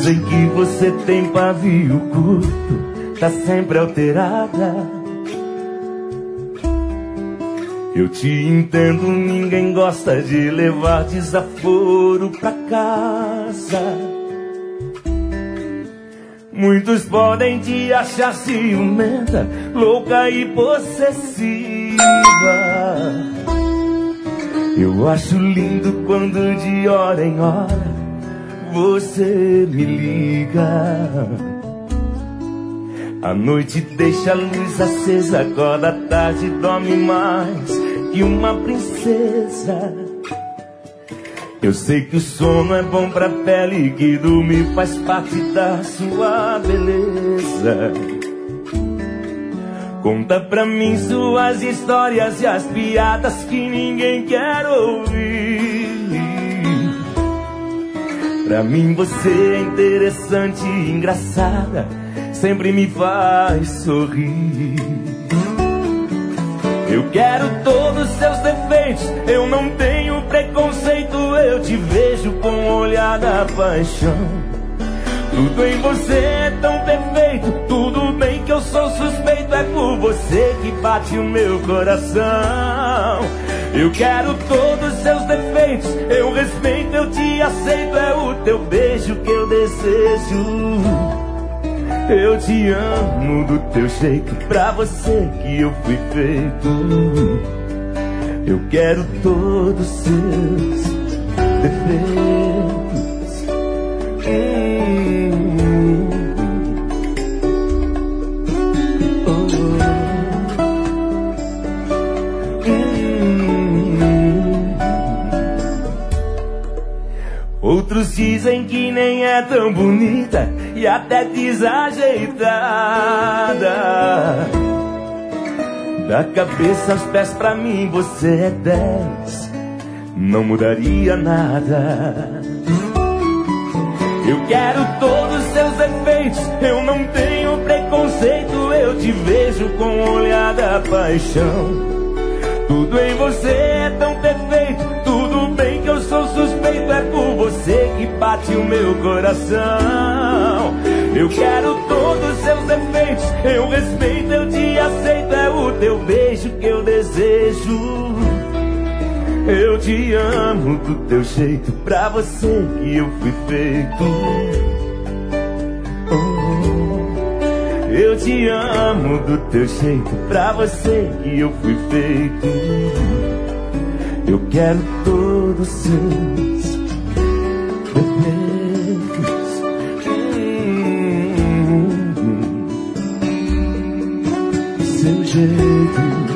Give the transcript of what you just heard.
sei que você tem pavio curto, tá sempre alterada. Eu te entendo, ninguém gosta de levar desaforo pra casa. Muitos podem te achar ciumenta, louca e possessiva. Eu acho lindo quando de hora em hora você me liga. A noite deixa a luz acesa, acorda à tarde, dorme mais que uma princesa. Eu sei que o sono é bom pra pele, que dormir faz parte da sua beleza. Conta pra mim suas histórias e as piadas que ninguém quer ouvir. Pra mim você é interessante e engraçada, sempre me faz sorrir. Eu quero todos os seus defeitos, eu não tenho preconceito, eu te vejo com o olhar da paixão. Tudo em você é tão perfeito, tudo bem que eu sou suspeito, é por você que bate o meu coração. Eu quero todos os seus defeitos, eu respeito, eu te aceito, é o teu beijo que eu desejo. Eu te amo do teu jeito, pra você que eu fui feito. Eu quero todos os seus defeitos. Outros dizem que nem é tão bonita e até desajeitada. Da cabeça aos pés pra mim você é 10, não mudaria nada. Eu quero todos os seus defeitos, eu não tenho preconceito, eu te vejo com o olhar da paixão. Tudo em você é tão perfeito, tudo bem que eu sou suspeito, é por você que bate o meu coração. Eu quero todos os seus defeitos, eu respeito, eu te aceito, é o teu beijo que eu desejo. Eu te amo do teu jeito, pra você que eu fui feito. Eu te amo do teu jeito, pra você que eu fui feito. Eu quero todos os seus defeitos. Seu jeito.